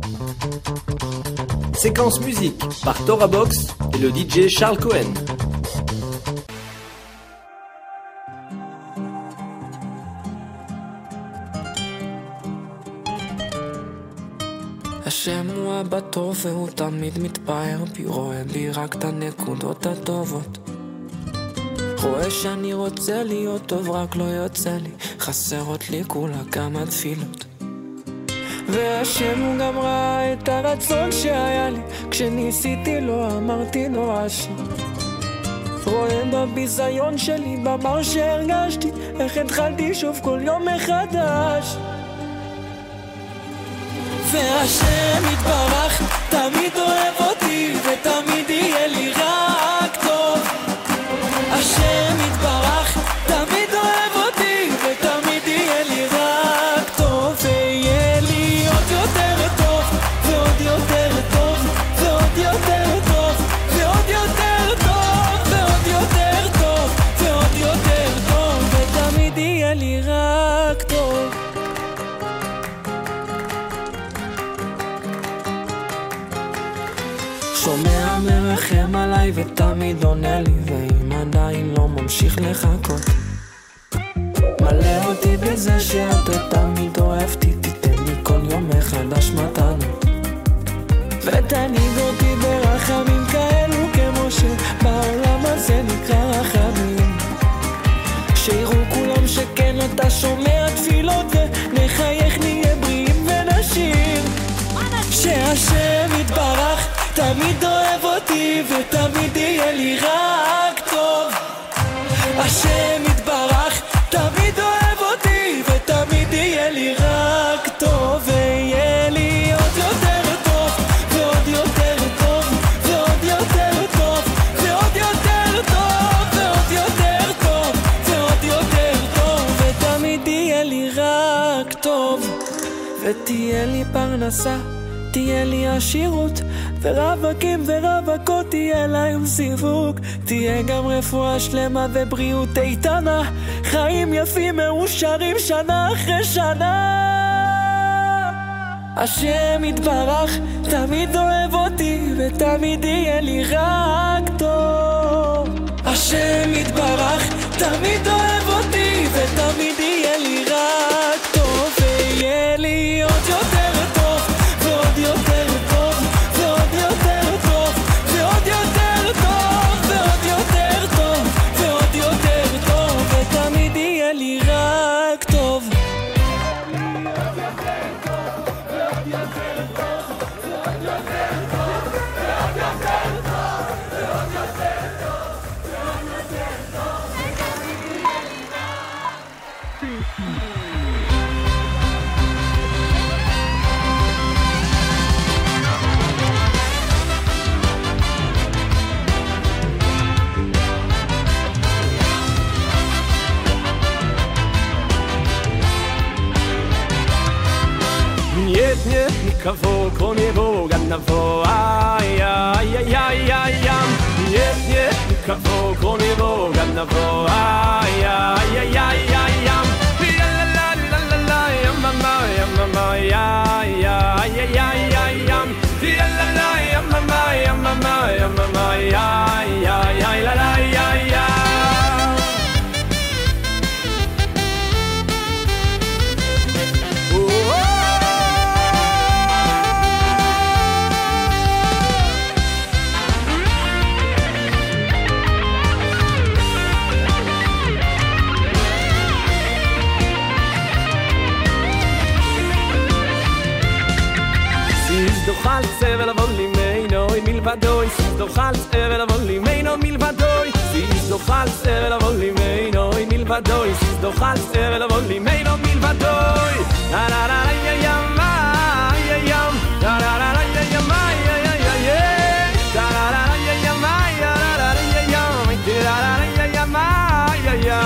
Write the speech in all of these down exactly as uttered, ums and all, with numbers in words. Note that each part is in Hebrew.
Séquence musique par Tora Box et le D J Charles Cohen. השם הוא אבא טוב והוא תמיד מתפאר בי, רואה בי רק את הנקודות הטובות, רואה שאני רוצה להיות טוב רק לא יוצא לי, חסרות לי כולה כמה תפילות. והשם הוא גם ראה את הרצון שהיה לי, כשניסיתי לא אמרתי נורא שם, רואה בביזיון שלי במר שהרגשתי, איך התחלתי שוב כל יום מחדש. והשם יתברך תמיד אוהב אותי ותמיד יהיה לי רק טוב. השם יתברך תמיד אוהב אותי ותמיד יהיה לי רק טוב, ויהיה לי עוד יותר טוב ועוד יותר טוב ועוד יותר טוב ועוד יותר טוב ועוד יותר טוב ועוד יותר טוב, ותמיד יהיה לי רק טוב. שומע מרחם עליי ותמיד עונה לי, ואם עדיין לא ממשיך לחכות, מלא אותי בזה שאתה תמיד אוהבתי, תיתן לי כל יום מחדש מתנות, ותניג אותי ברחמים כאלו כמו שבעולם הזה נקרא רחמים, שיראו כולם שכן אתה שומע תפילות, ונחייך נהיה בריאים ונשיר. שהשם יתברך תמיד אוהב אותי ותמיד יהיה לי רק טוב. השם יתברך תמיד אוהב אותי ותמיד יהיה לי רק טוב, ויהיה לי עוד יותר טוב ועוד יותר טוב ועוד יותר טוב ועוד יותר טוב ועוד יותר טוב ועוד יותר טוב, ותמיד יהיה לי רק טוב. ותהיה לי פרנסה, תהיה לי עשירות, ורווקים ורווקות תהיה להם סיווג, תהיה גם רפואה שלמה ובריאות איתנה, חיים יפים מאושרים שנה אחרי שנה. השם יתברך תמיד אוהב אותי ותמיד יהיה לי רק טוב. השם יתברך תמיד אוהב אותי ותמיד יהיה לי רק טוב, ויהיה לי עוד יותר טוב ועוד יותר טוב ועוד יותר טוב ועוד יותר טוב ועוד יותר טוב ועוד יותר טוב, ותמיד יהיה לי רק טוב. Нет, нет никого, кроме Бога одного. Ай, ай, ай, ай, ай, ай. Нет, нет никого, кроме Бога одного. Ай, ай, ай, ай, ай, ай. Я ла ла ла ла ла, я мама, я мама, я я я я я я. Я ла ла, я мама, я мама, я мама, я я я ла ла я я. Dochal sevel avoli meino in milvadoi, sis dochal sevel avoli meino milvadoi, sis dochal sevel avoli meino in milvadoi, sis dochal sevel avoli meino milvadoi. La la la ya ya ma ya ya, la la la ya ya ma ya ya ya ya, la la la ya ya ma ya la la ya ya, la la la ya ya ma ya ya.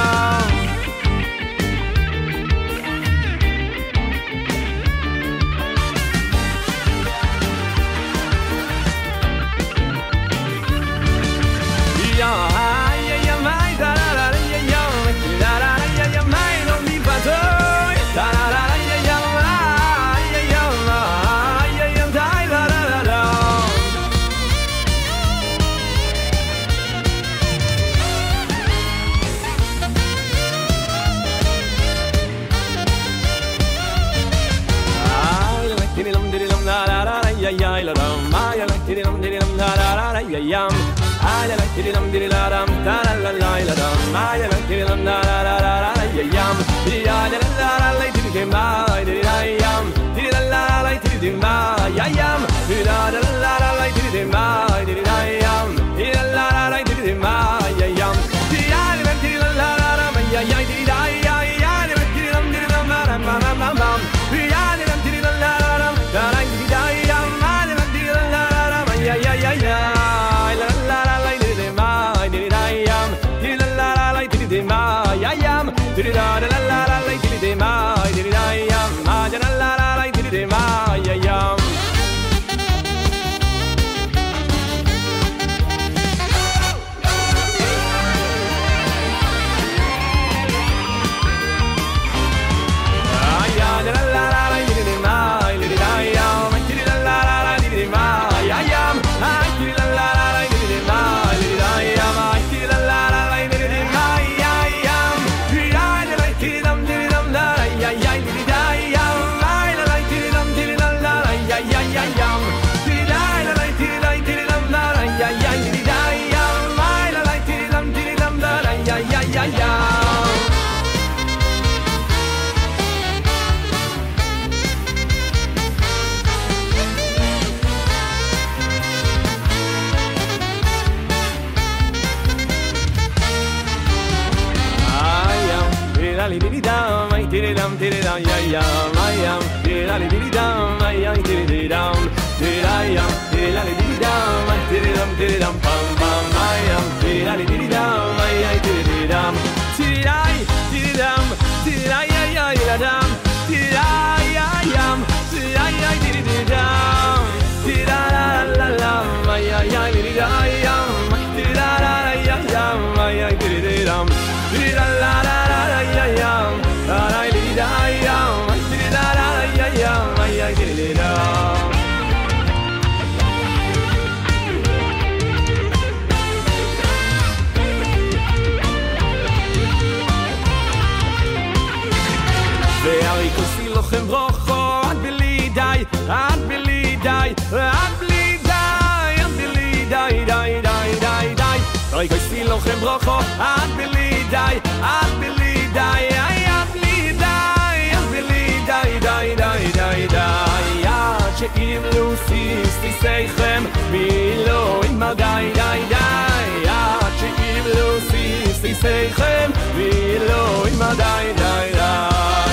ya yam ay la diri dam diri la dam ta la la la la dam ay la diri dam la la la la la ya yam diri la la la la la diri dam ay diri la yam diri la la la diri dam ya yam diri la la la la la diri dam ay diri la yam diri la la la la diri dam ya yam diri la la diri la la la la ya ya diri la ya ya diri dam diri dam la ma ma ma ma diri la la diri la la la la la diri la yam diri la la la la ya ya ya ya la la la la diri dam ay diri la yam diri la la la la diri dam ya yam diri la la la la la diri dam ay diri la yam ma la la la la diri dam ya yam diri dam ay diri dam diri dam ya ya ay am diri la diri dam ay ay diri diri dam diri la yam diri la diri dam ay diri dam diri dam pam pam ay am diri la diri dam ay ay diri diri dam diri ay diri dam diri ay ay ay la dam diri ay ay am diri ay ay diri diri dam diri la la la la ay ay ay diri ay am diri la la la ay am ay ay diri diri dam diri la la la ya ya ay diri da ya ay diri da ya ya ay ay diri da ve ay kosil lochem brocho ad bili dai ad bili dai ad bili dai ad bili dai dai dai dai dai ay kosil lochem brocho ad bili dai ad bili dai ay ad bili dai ad bili dai dai dai dai dai ya sheim lusis ti seichem mi lo in ma dai dai dai ya sheim lusis ti seichem mi lo in ma dai dai dai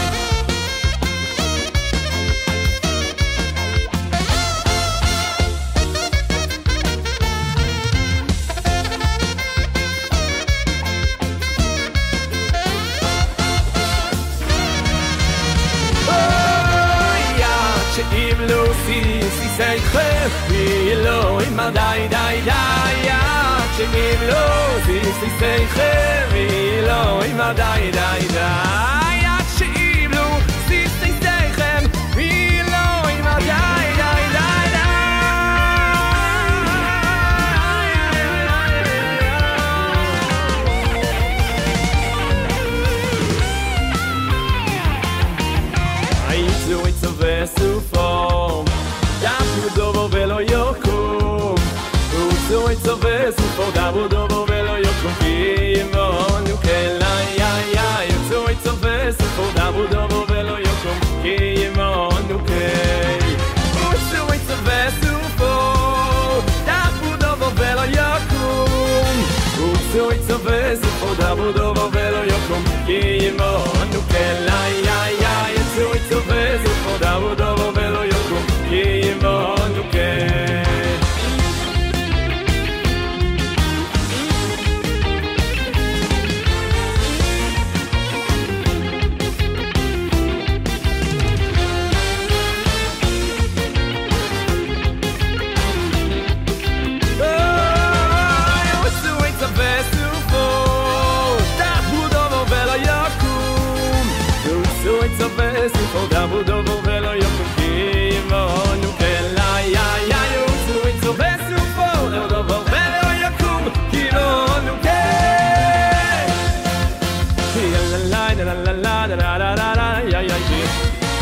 im lo si si sei khef lo im dai dai dai ya im lo si si sei khef lo im dai dai dai ya im lo si si sei khef lo im dai dai dai ai so it's a verse so it's a verse for davo davo velo yo confio no che la ya ya so it's a verse for davo davo velo yo confio no che so it's a verse for davo davo velo yo so it's a verse for davo davo velo yo confio no che la ya ya so it's a verse for davo davo velo yo confio no che Davo davo velo yo confimo no che la ya ya yo so it's a verso for davo velo yo confimo no che la la la la la la la la la ya ya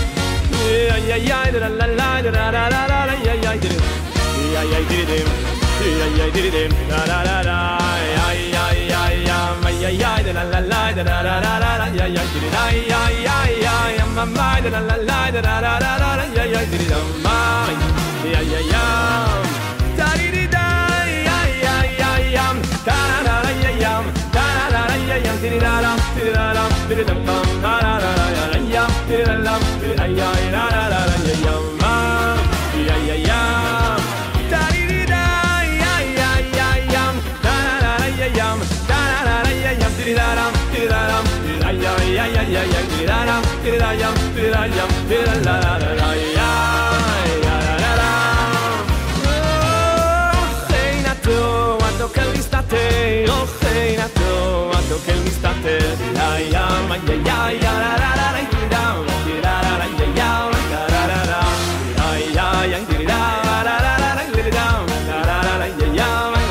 ya ya ya la la la la la la la ya ya ya ya ya ay ay did it da da da da ay ay ay ay ay ay la la la da da da da ay ay did it ay ay ay ay my mind la la la da da da da ay ay did it my ay ay ay da di di da ay ay ay da da da ay ay da da da ay ay did it da da did it da da did it da da da da ay ay did it la ay ay da da da ay ay my ay ay ay Dididam, dididam, ay ay ay ay ay ay dididam, dididam, dididam, dididam, la la la la la la la. Oh, reinato, ando che l'istate, oh reinato, ando che l'istate, ay ay ay ay la la la la dididam, dididam, ay ay la la la la, ay ay ay dididam, la la la la dididam, la la la la ay ay.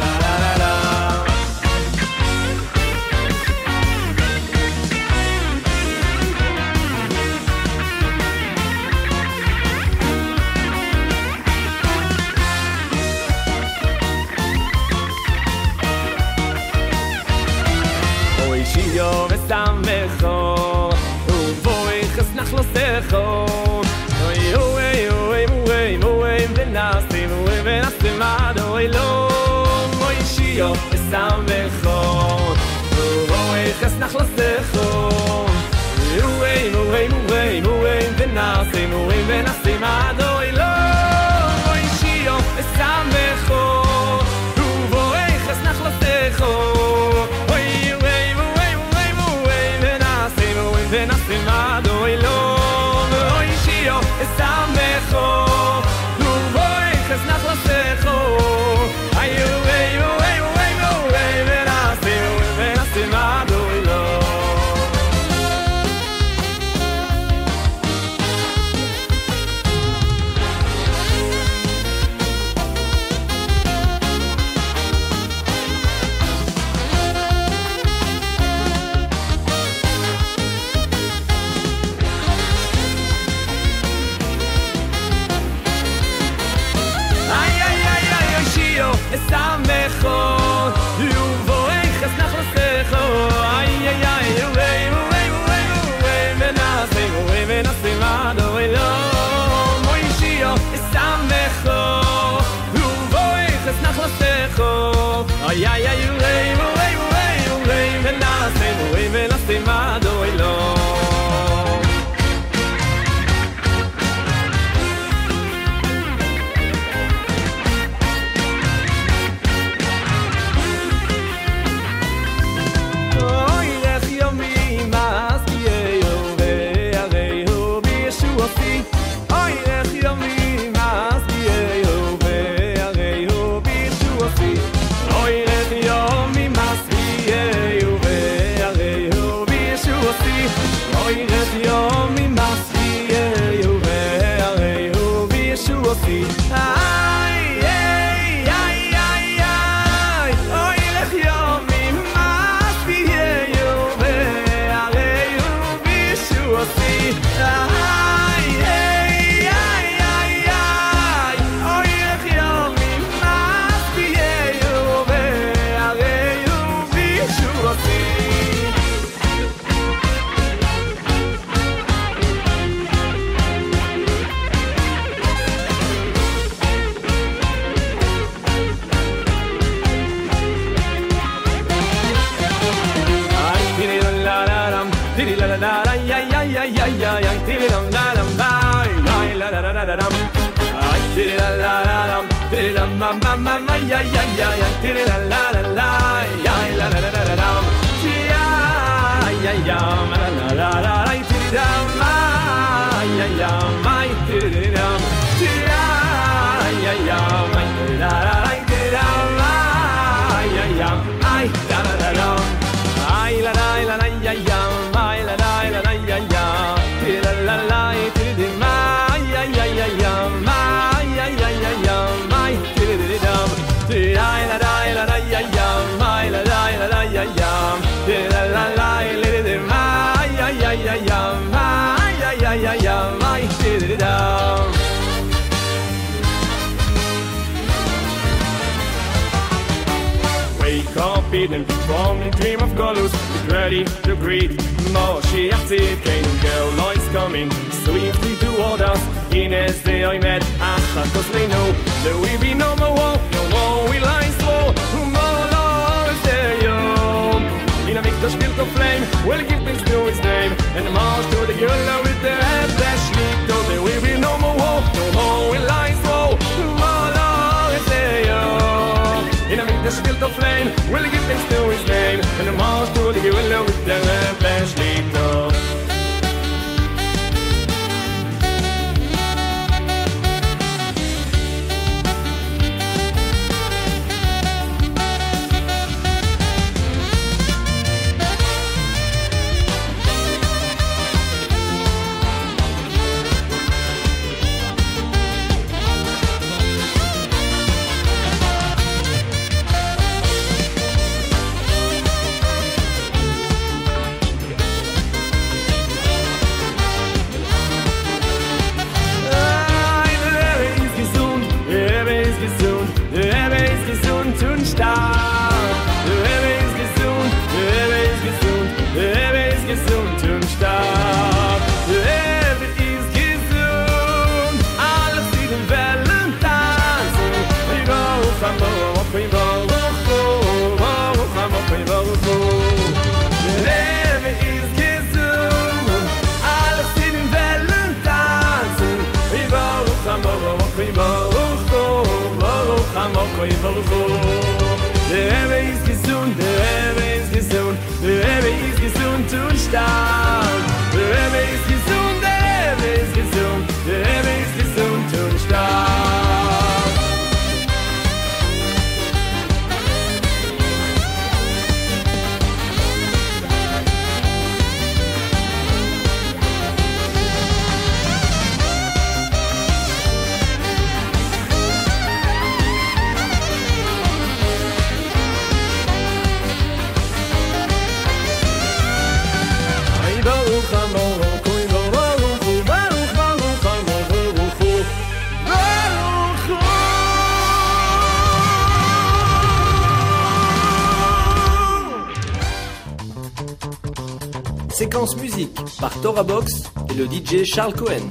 Yo me samecho u voy khasnakh lo secho oy oy oy oy oy benasim oy benasim ado elo oy shio me samecho u voy khasnakh lo secho oy oy oy oy benasim oy benasim ado elo oy shio me samecho u voy khasnakh lo secho Venassimado ilo Oy shio esamecho Nu voy chesnach lasecho Ayu ayu ayu ayu ayu Venassim Venassimado ilo Esamecho, you voy chesnach lasecho, ay ay ay, uay uay uay uay, venasim uay venasim ado elo, moy shio. Esamecho, you voy chesnach lasecho, ay ay ay, uay uay uay uay, venasim uay venasim ado elo. Mama mama ya ya ya ya tiri la la la la ya la la la la la ya ya ya ma la la la la tiri la ma ya ya mai tiri la ya ya ya mai tiri la la tiri la ma ya ya ai la la la la ai la la la la ya ya mai la la la la ya ya tiri la la la tiri ma ya ya ya ya ma ya ya ya ya mai Dai la dai la dai ya ya mai la dai la dai ya ya la la la le mai ya ya ya ya mai ya ya ya ya mai da hidden from the dream of Golus. Get ready to greet Moshiach Tzidkeinu. Geula is coming swiftly toward us. Ines the Oimed Achakos Leinu. There will be no more war, no more will I slow. Tomorrow is the Yom. In a Mikdash built of flame, we'll give thanks to His name, and march to the Geula with the Hefesh Lito. There will be no more war, no more will I slow. Tomorrow is the Yom. In a Mikdash built of flame, we'll give thanks to His name, and march to the Geula with the Hefesh Lito. Séquence musique par Torah Box et le D J Charles Cohen.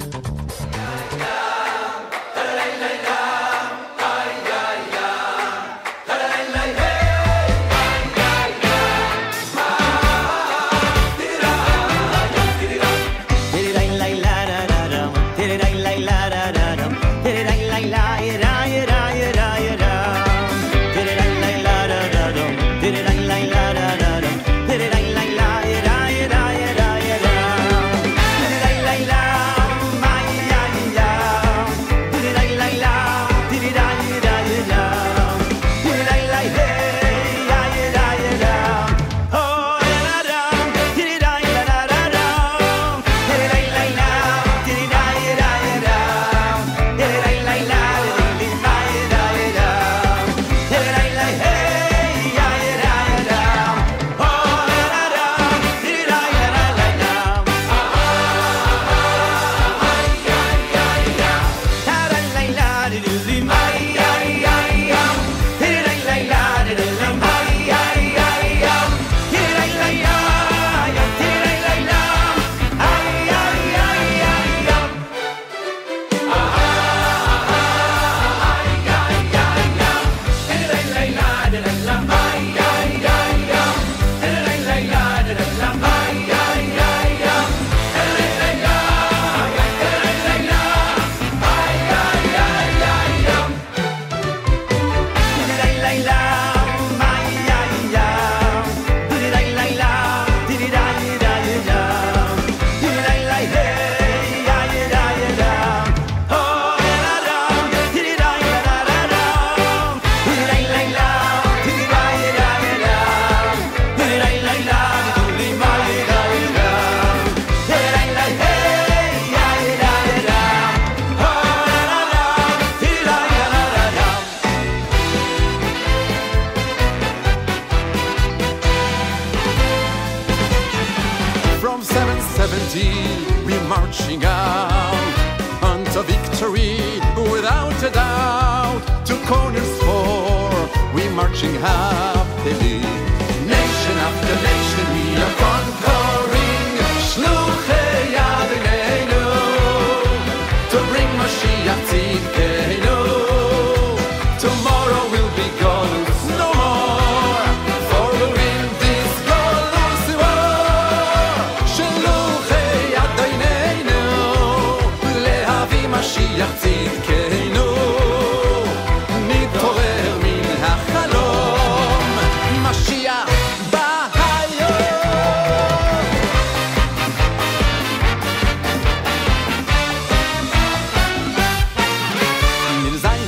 marching out unto victory without a doubt. Two corners four, we marching happily.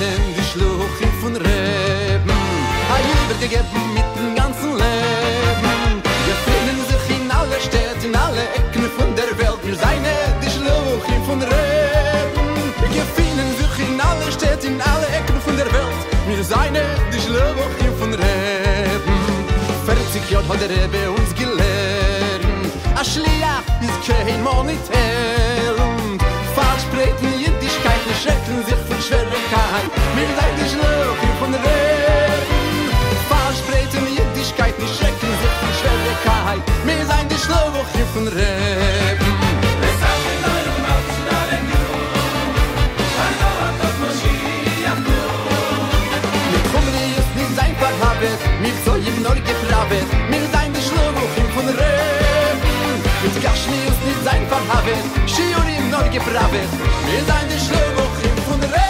die Schluchim von Reben. A Jüder gegeben mit dem ganzen Leben. Wir finden sich in alle Städte, in alle Ecken von der Welt. Wir seien die Schluchim von Reben. Wir finden sich in alle Städte, in alle Ecken von der Welt. Wir seien die Schluchim von Reben. vierzig Jahre hat der Rebbe uns gelernt. A Schliach ist kein Monitel. Falsch sprechen Jüdischkeit, wir schrecken sich von Schwierigkeit. Wir seien die Schluchim von Reben. Falsch sprechen Jüdischkeit, wir schrecken sich von Schwierigkeit. Wir seien die Schluchim von Reben. Mir so im Nord gepravet, mir sein die Schluchim von Reben. Mit Gashmius nicht sein verhavet, Shiur im Nord gepravet, mir sein die Schluchim von Reben.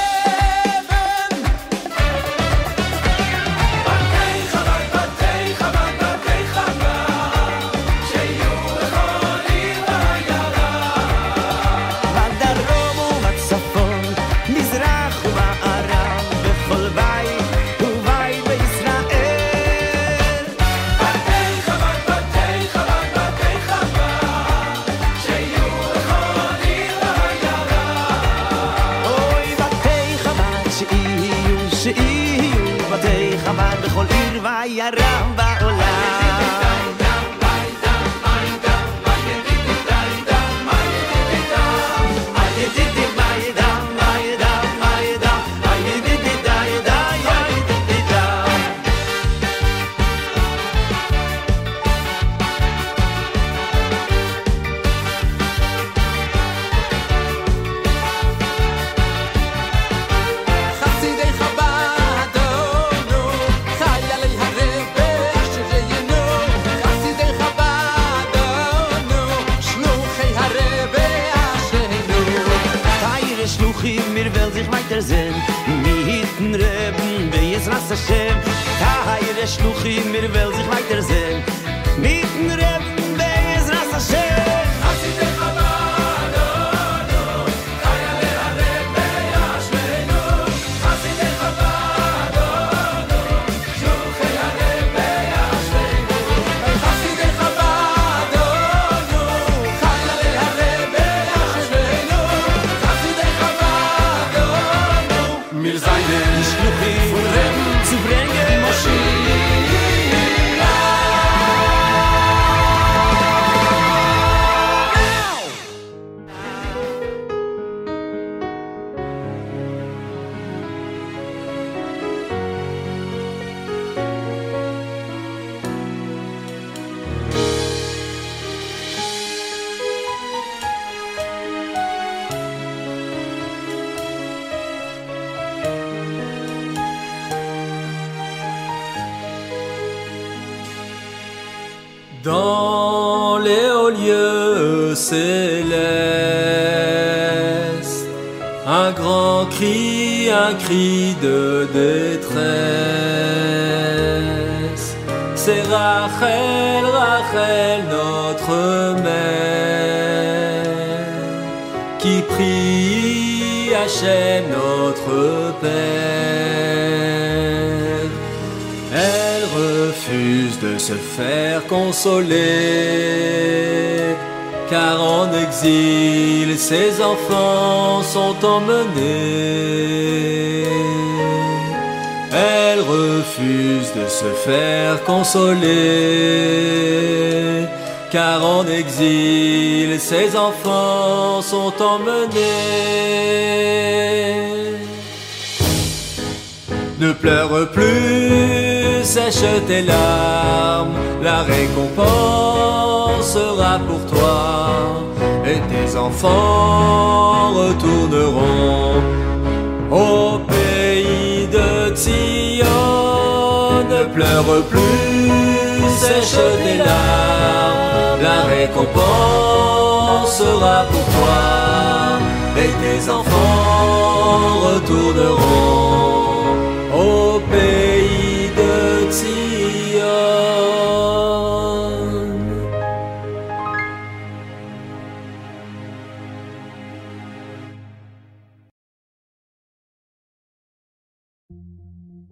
בכל עיר וירם בעולם Hashem, Tahayre Shluchim, mir will sich weiter sehen. Mitten Reben, Bezras Hashem. Hasidei Chabad, oh, Chayale HaRebbe Yashvenu. Hasidei Chabad, oh, Shluchei HaRebbe Yashvenu. Hasidei Chabad, oh, Chayale HaRebbe Yashvenu. Hasidei Chabad, oh, mir seinen Shluchim von Reben zu bringen, Moschiach. Dans les hauts lieux célestes, un grand cri, un cri de détresse. C'est Rachel, Rachel, notre mère, qui prie Hachem, notre Père. Elle refuse de se faire consoler, car en exil ses enfants sont emmenés. Elle refuse de se faire consoler, car en exil ses enfants sont emmenés. Ne pleure plus, sèche tes larmes, la récompense sera pour toi, et tes enfants retourneront au pays de Sion. Ne pleure plus, sèche tes larmes, la récompense sera pour toi, et tes enfants retourneront au pays de Sion.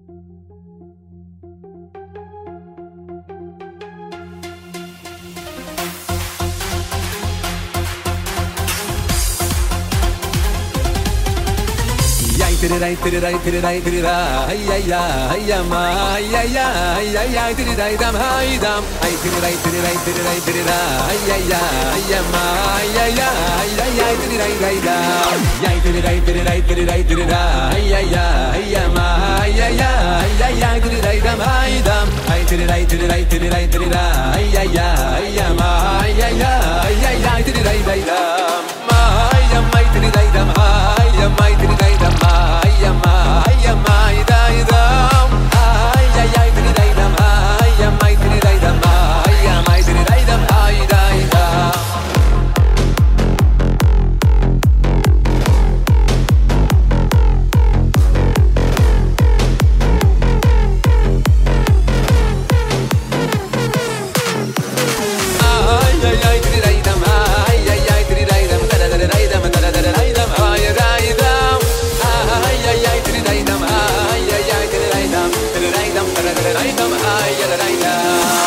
Tirai tirai tirai tirai ay ay ay ay ma ay ay ay ay ay tirai dam ay dam ay tirai tirai tirai tirai ay ay ay ay ma ay ay ay ay ay tirai dai dam ay tirai tirai tirai tirai ay ay ay ay ma ay ay ay ay ay tirai dam ay dam ay tirai tirai tirai tirai ay ay ay ay ma ay ay ay ay ay tirai dai dam ma ay ay tirai dam ay ay tirai dam ay ma ay ma dai dam ay ay ay dai dam ay ma dai dam ay ma dai dam ay dai dam ay ay ay dai dam ay ay ay dai dam dai dam dai dam dai dam ay dai dam ay ay ay dai dam ay ay ay dai dam dai dam dai dam ay dai dam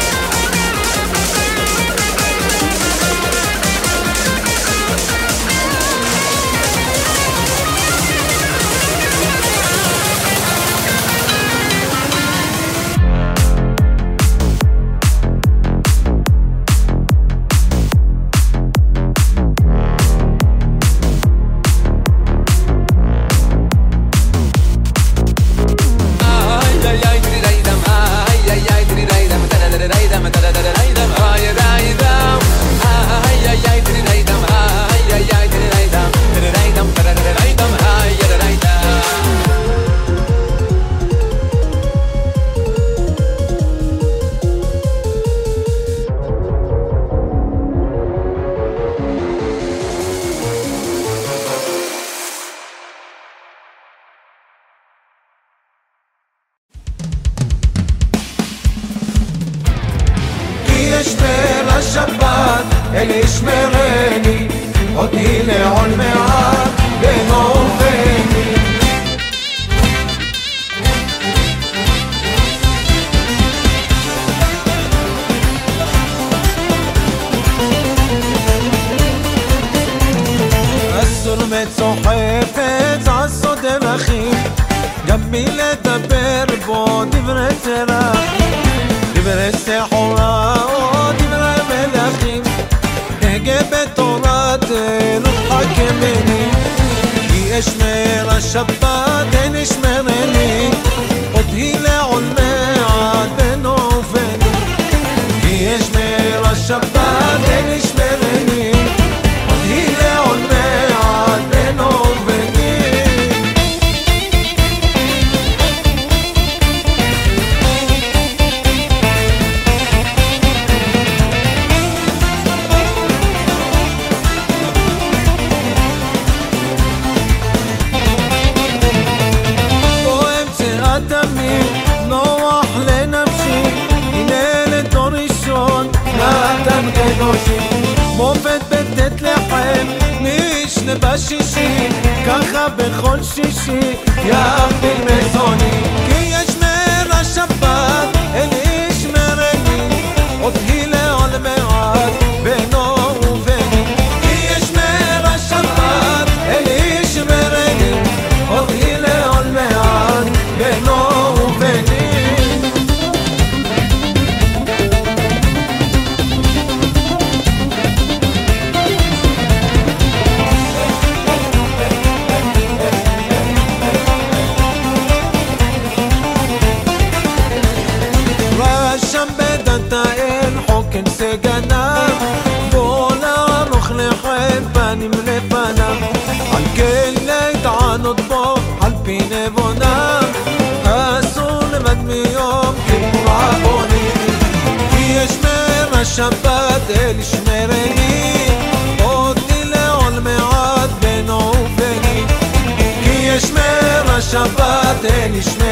בשישי, ככה בכל שישי, יאפיל מזוני. כי ישמר השבת, אל ישמרני, עוד היא לעול מעט, בינו וביני. כי ישמר השבת, אל ישמרני, עוד היא לעול מעט, בינו וביני. סגנה בוא נערוך לחם פנים לפניו על כן להתענות בו על פי נבונה אסור לבד מיום כיפור עווני כי ישמר השבת אל ישמרני אותי לעול מעט בינו וביני כי ישמר השבת אל ישמרני